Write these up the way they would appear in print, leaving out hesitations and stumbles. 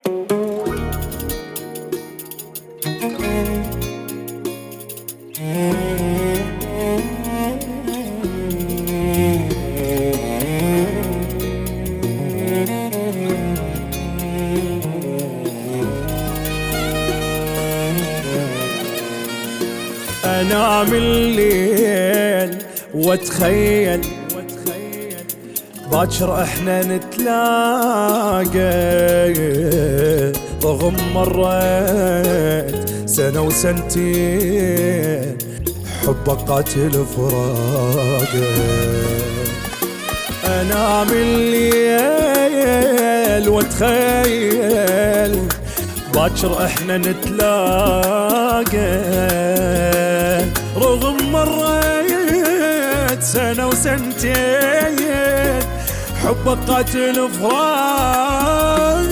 انام الليل واتخيل باكر احنا نتلاقى، رغم مرت سنة وسنتين حبك قاتل فراقه. انام الليل واتخيل باكر احنا نتلاقى، رغم مريت سنة وسنتين حبك قاتل فراق.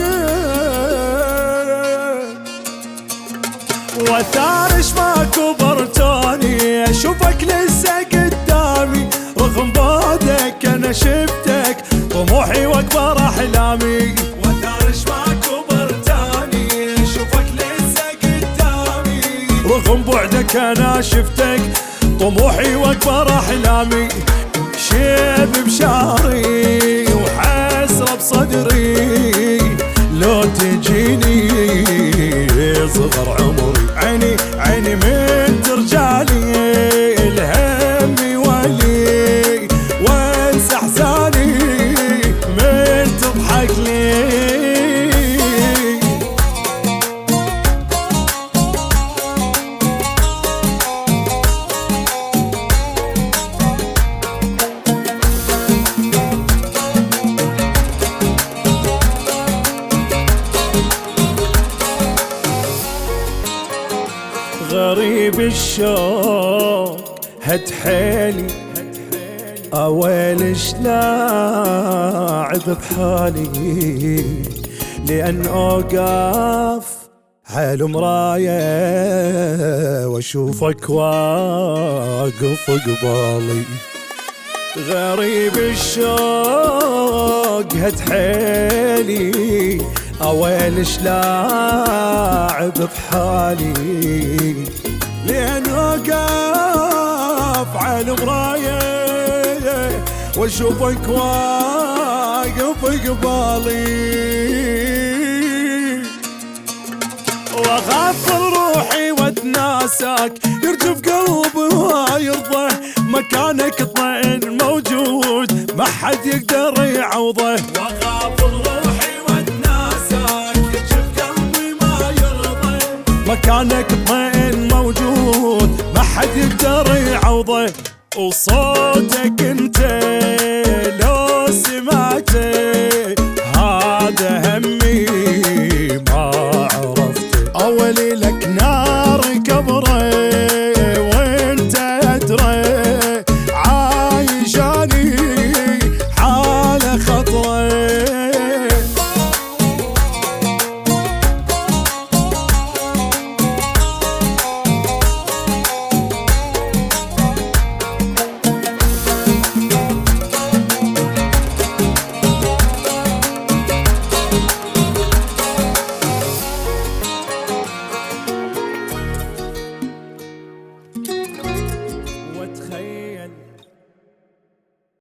وثارش ما كبرتوني اشوفك لسه قدامي، رغم بعدك انا شفتك طموحي واكبر احلامي. وثارش ما كبرتوني اشوفك لسه قدامي، رغم بعدك انا شفتك طموحي واكبر احلامي. شيب بشعري وحسرة بصدري لو تجيني صغر عمري، عيني من ترجالي الهم يولي وانسى احزاني من تضحك لي. غريب الشوق هد حيلي اويلش لاعب بحالي، لان اوقف حال مراية واشوفك واقف قبالي. غريب الشوق هد حيلي اويلش لاعب بحالي، لان وقف على مراية واشوفك واقف قبالي. واخاف روحي واتناساك يرجف قلبي ويرضى، مكانك اطمئن موجود ما حد يقدر يعوضه. واخاف روحي واتناساك يرجف قلبي ما يرضى، مكانك اطمئن موجود ما حد يقدر يعوضه. وصوتك انت لو سمعته